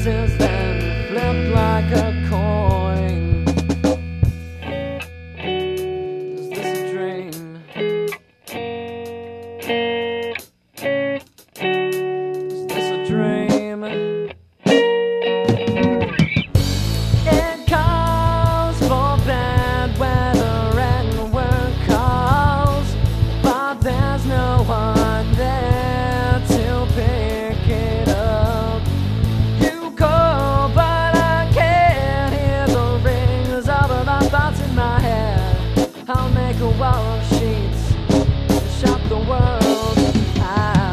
pieces then flip like a coin. Is this a dream? Is this a dream? It calls for bad weather and work calls, but there's no one there to pick it up. You call, but I can't hear the rings of the thoughts in my head. I'll make a wall of sheets to shut the world out.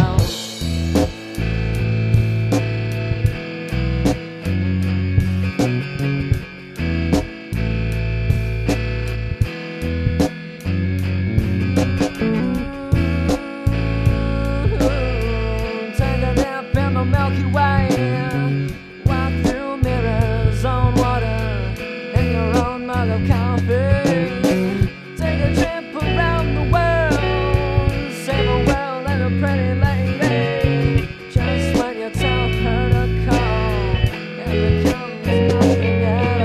Take a nap in the Milky Way. Walk through mirrors on water in your own mug of coffee. Take a trip around the world. Save a world and a pretty lady. Just when you tell her to call, it becomes nothing at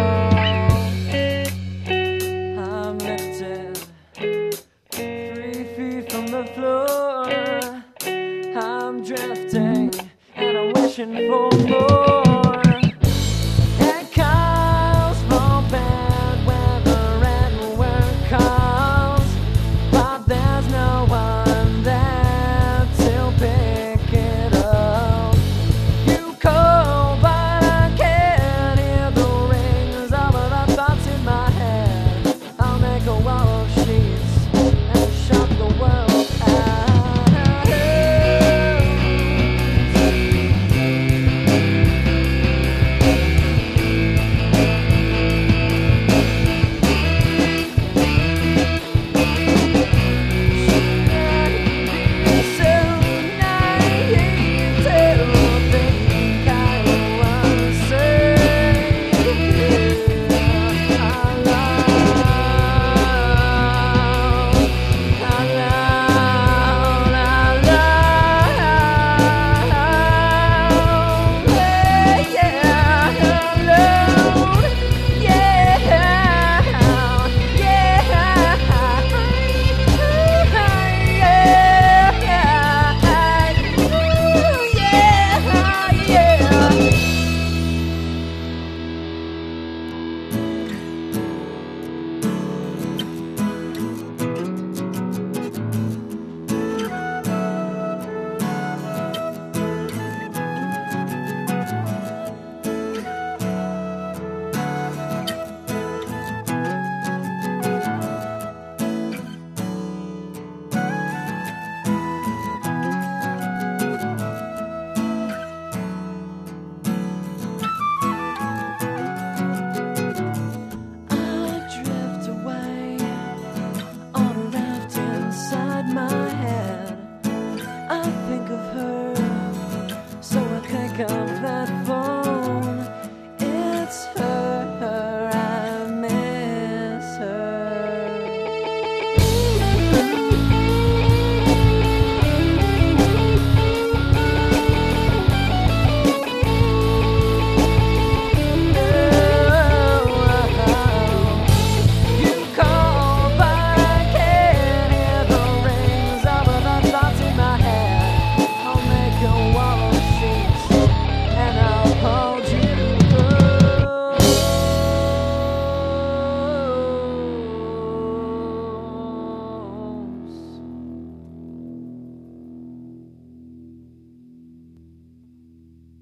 all. I'm lifted 3 feet from the floor. I'm drifting and I'm wishing for more.